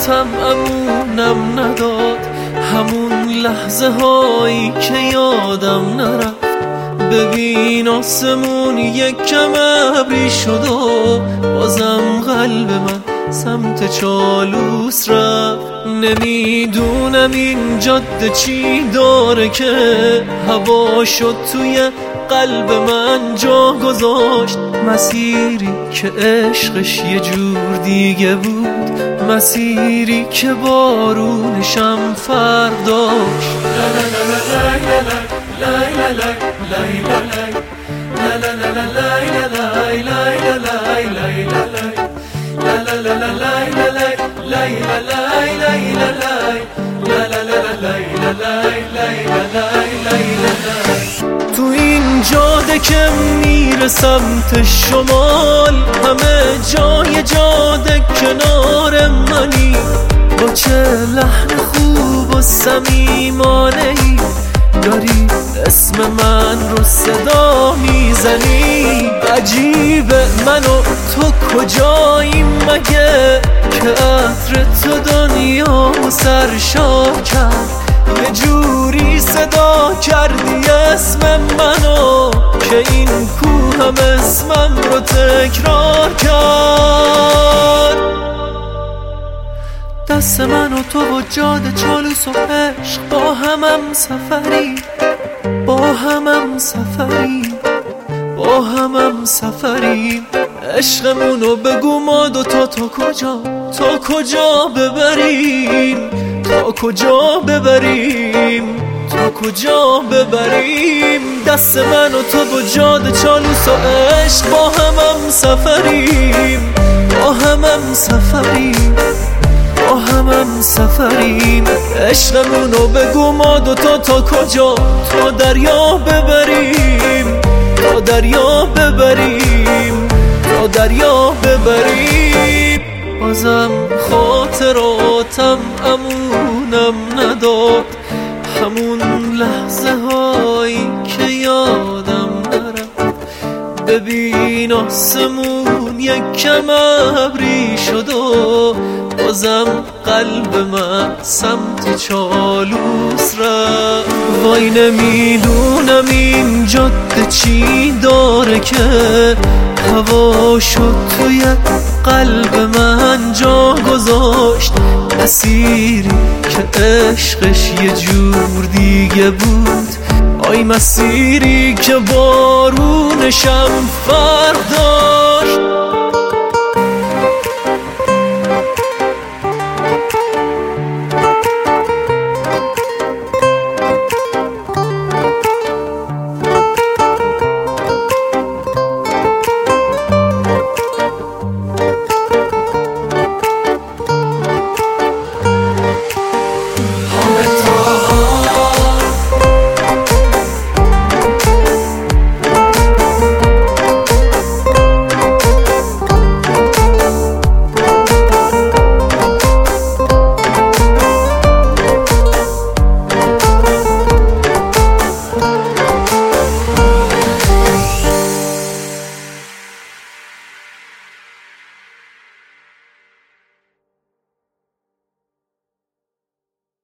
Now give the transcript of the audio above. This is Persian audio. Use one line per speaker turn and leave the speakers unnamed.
خاطراتم امونم نداد، همون لحظه هایی که یادم نرفت. ببین آسمون یک کم ابری شد و بازم قلب من سمت چالوس رفت. نمیدونم این جاده چی داره که هوا شد توی قلب من جا گذاشت. مسیری که عشقش یه جور دیگه بود، مسیری که بارونشم فرداشت. تو این جاده که میره سمت شمال، همه جای جاده کنار منی. با چه لحن خوب و صمیمانه‌ای داری اسم من رو صدا میزنی. عجیبه من و تو کجاییم مگه که عطر تو دنیا سرشار کرد. یه جوری صدا کردی اسم منو که این کوه هم اسمم رو تکرار کرد. دست من و تو و جاده چالوس و عشق با همم سفری، با همم سفری، با همم سفری. عشقمونو بگو ما دوتا تا کجا ببریم، تا کجا ببریم، تا کجا ببریم. دست من و تو و جاده چالوس و عشق با همم سفریم، با همم سفریم، با همم سفریم. عشقمونو بگو ما دوتا تا کجا، تا دریا ببریم، تا دریا ببریم، تا دریا ببریم. بازم خاطراتم امونم نداد، همون لحظه هایی که یادم نرفت. ببین آسمون یک کم ابری شد و بازم قلب من سمت چالوس رفت. وای نمیدونم این جاده چی داره که هوا شد توی قلب من جا گذاشت. مسیری که عشقش یه جور دیگه بود، آی مسیری که بارونشم فرداشت.